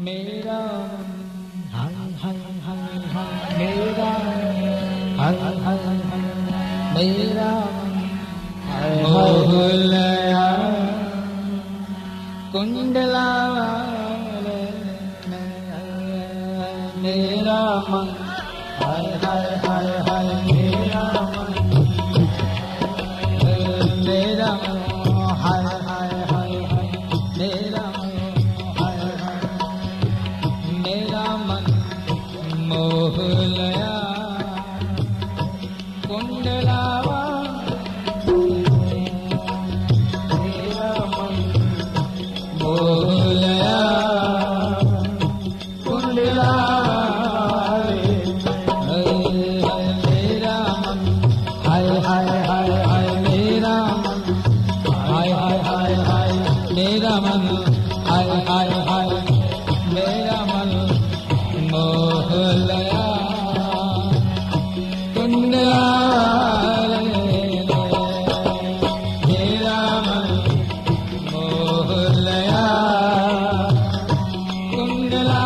मेरा हाय हाय हाय हाय मेरा हाय हाय हाय मेरा मोहलया कुंडला मेरा मन हाय हाय हाय हाय मेरा मन मेरा हाय हाय हाय हाय मेरा हाय हाय मेरा मन मोहलया कुंडलावा मेरा मन मोहलया कुंडला मेरा मन हाय हाय हाय हाय मेरा मन हाय हाय हाय हाय मेरा मन हाय हाय हाय मेरा मन मोहलया कुंडला मेरा मन मोहलया कुंडला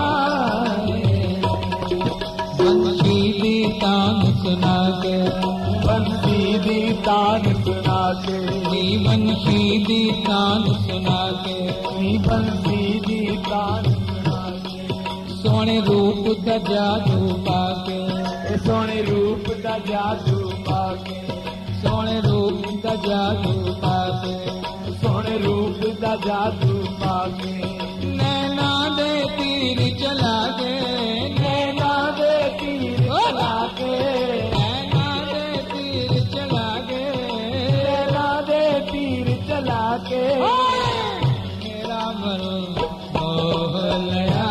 बंसी दी तान सुना के बंसी दी तान सुना के नी बंसी दी तान सुना के नी बंसी दी तान सुना के सोने रूप दा जादू पाके ए सोने रूप दा जादू पाके सोने रूप दा जादू पाके सोने रूप दा जादू पाके नैना दे तीर चला के नैना दे तीर चला के नैना दे तीर चला के नैना दे तीर चला के मेरा मन मोहलया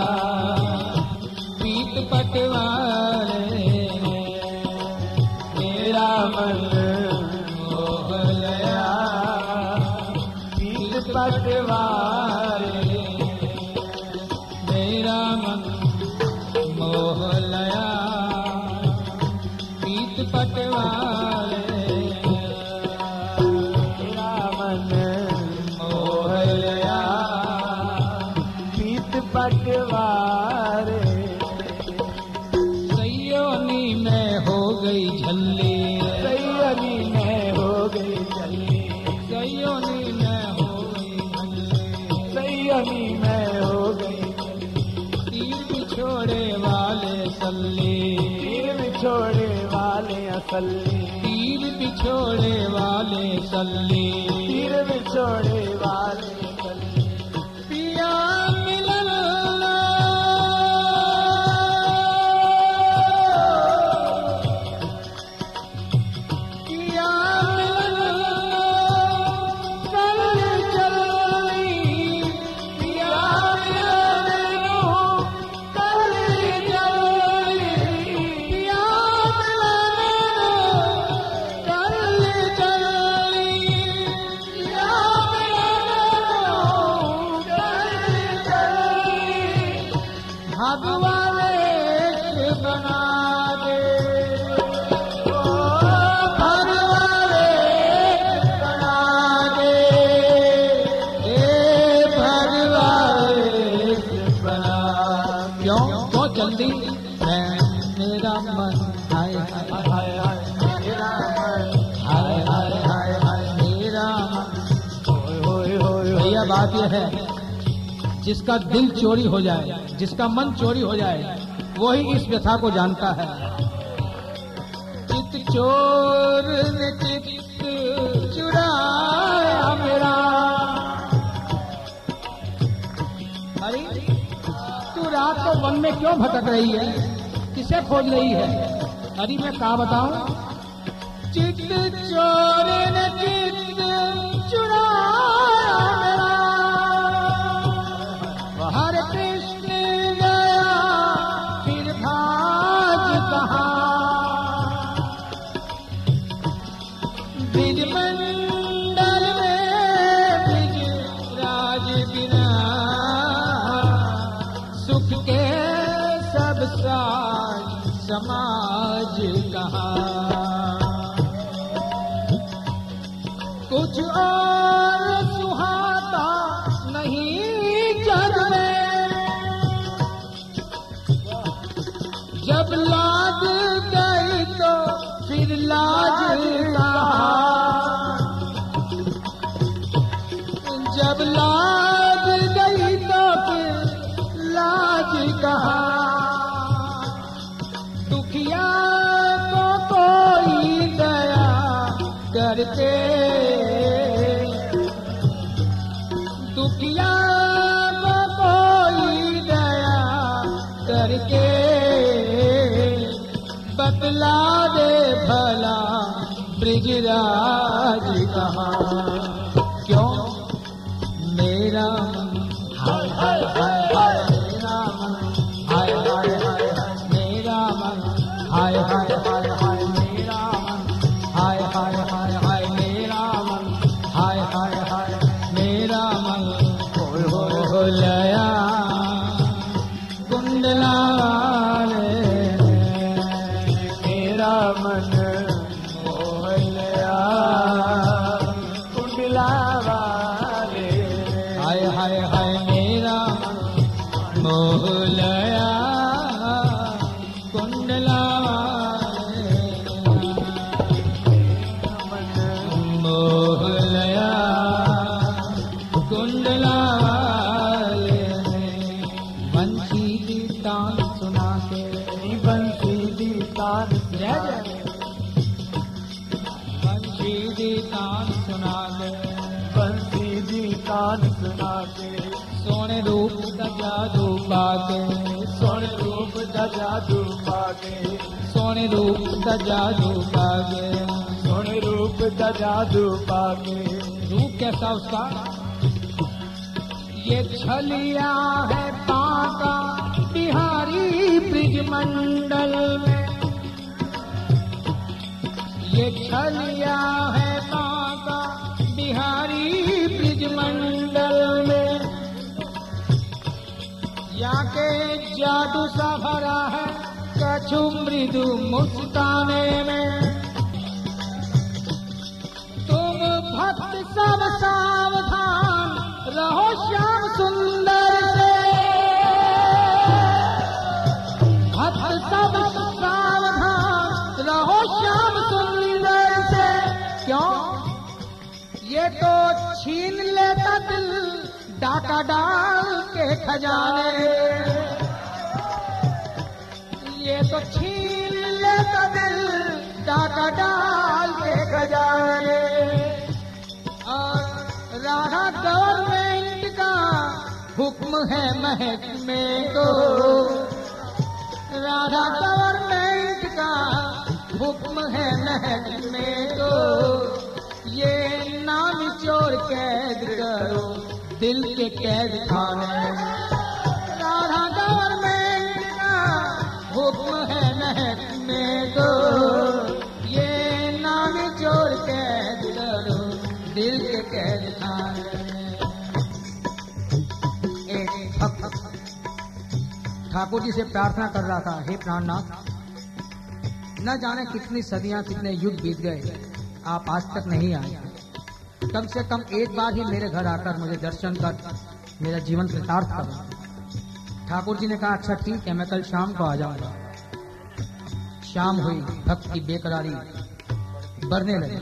पीत पटवारे मेरा मन मोहलया पीत पटवारे मेरा मन मोहलया पीत पटवारे मेरा मन मोहलया पीत पटवारे सैयोनी में हो गई झल्ली सैयदी में हो गई जल्दी सैयोनी में हो गई झल्ली सैयदी में हो गई तीर बिछोड़े वाले सल्ली तीर बिछोड़े वाले असली तीर बिछोड़े वाले सल्ली तीर बिछोड़े वाले असली पिया मिलन पिया मिलन कल चली पिया मिलन कल चली पिया मिलन कल चली पिया मिलन कल चली भगवान बना दे क्यों जल्दी मेरा मन हाय हाय हाय हाय मेरा मन हाय हाय हाय हाय मेरा मन होय होय भैया बात यह है जिसका दिल चोरी हो जाए जिसका मन चोरी हो जाए वही इस व्यथा को जानता है। चित चोर ने चित चुराया मेरा अरे तू रात को वन में क्यों भटक रही है किसे खोज रही है अरे मैं क्या बताऊं चित चोर ने चित चुराया मेरा हरे कृष्ण गया फिर भाग कहाँ ब्रिज मंडल में ब्रिज राज बिना सुख के सब साज समाज कहाँ कुछ और सुहाता नहीं जग में करके बतला दे भला ब्रिजराज कहाँ। क्यों मेरा हाय हाय हाय हाय मेरा मन, हाय हाय हाय हाय मेरा मन, हाय हाय हाय हाय मेरा मन, हाय हाय हाय हाय मेरा मन, हाय हाय हाय मेरा मन। हो लया कुंडला मेरा मन मोह लया कुंडला वाले। हाय हाय हाय मेरा मन मोह लया कुंडला मोह लया कुंडला बंसी दी तान सुना के, बंसी दी तान जय जय बंसी दी तान सुना के, बंसी दी तान सुना के। सोने रूप का जादू पाके, सोने रूप का जादू पाके, सोने रूप का जादू पाके। सोने रूप का जादू पाके। रूप कैसा उसका? ये छलिया है पाका बिहारी ब्रिज मंडल में, ये छलिया है पाका बिहारी ब्रिज मंडल में। या के जादू सा भरा है कछु मृदु मुस्काने में। तुम भक्त सब सावधान रहो श्याम सुंदर से, भक्त सब सावधान रहो श्याम सुंदर से। क्यों? ये तो छीन लेता दिल डाका डाल के खजाने, ये तो छीन लेता दिल डाका डाल के खजाने। और राधा गवर्नमेंट का हुक्म है महकमे को, राधा गवर्नमेंट का हुक्म है महकमे को। ये नाम चोर कैद करो दिल के कैद खाने। राधा गवर्नमेंट का हुक्म है महकमे को, ये नाम चोर कैद करो दिल के कैद खाने। एक भक्त ठाकुर जी से प्रार्थना कर रहा था, हे प्राणनाथ, न जाने कितनी सदियां कितने युग बीत गए, आप आज तक नहीं आए। कम से कम एक बार ही मेरे घर आकर मुझे दर्शन कर मेरा जीवन कृतार्थ करो। ठाकुर जी ने कहा अच्छा ठीक है, मैं कल शाम को आ जाऊंगा। शाम हुई, भक्त की बेकरारी बढ़ने लगी।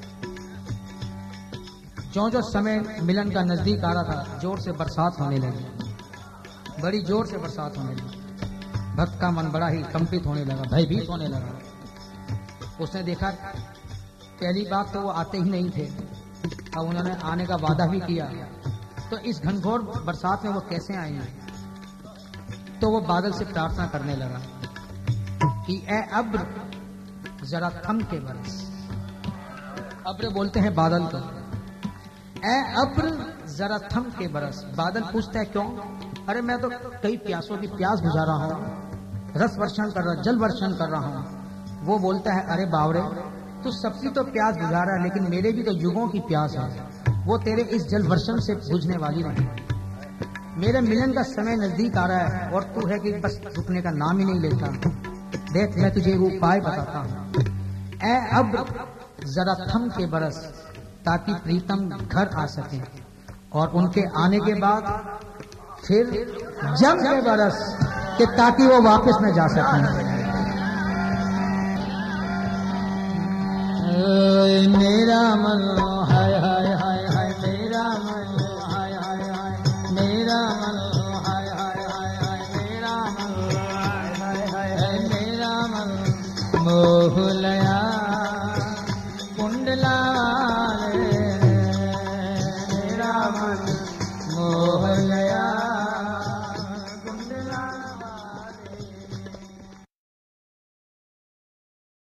जो समय मिलन का नजदीक आ रहा था, जोर से बरसात होने लगी, बड़ी जोर से बरसात होने लगी। भक्त का मन बड़ा ही कंपित होने लगा, भयभीत होने लगा। उसने देखा पहली बात तो वो आते ही नहीं थे, अब उन्होंने आने का वादा भी किया, तो इस घनघोर बरसात में वो कैसे आएंगे। तो वो बादल से प्रार्थना करने लगा कि ए अब्र जरा थम के बरस। अब्र बोलते हैं बादल को, ए अब्र जरा थम के बरस। बादल पूछता है क्यों? अरे मैं तो कई प्यासों की प्यास बुझा रहा हूँ, रस वर्षण कर रहा, जल वर्षण कर रहा हूँ। वो बोलता है अरे बावरे, तू सबकी तो प्यास बुझा रहा है, लेकिन मेरे भी तो युगों की प्यास है, वो तेरे इस जल वर्षण से बुझने वाली नहीं। मेरे मिलन का समय नजदीक आ रहा है और तू है कि बस रुकने का नाम ही नहीं लेता। देख मैं तुझे वो उपाय बताता हूँ। ए अब जरा थम के बरस, ताकि प्रीतम घर आ सके, और उनके आने के बाद फिर जम के बरस कि ताकि वो वापस न जा सके। मेरा मन हाय हाय हाय हाय, मेरा मन हाय हाय हाय, मेरा मन हाय हाय हाय हाय, मेरा मन हाय हाय हाय हाय, मेरा मन मोह लया कुंडला रे, मेरा मन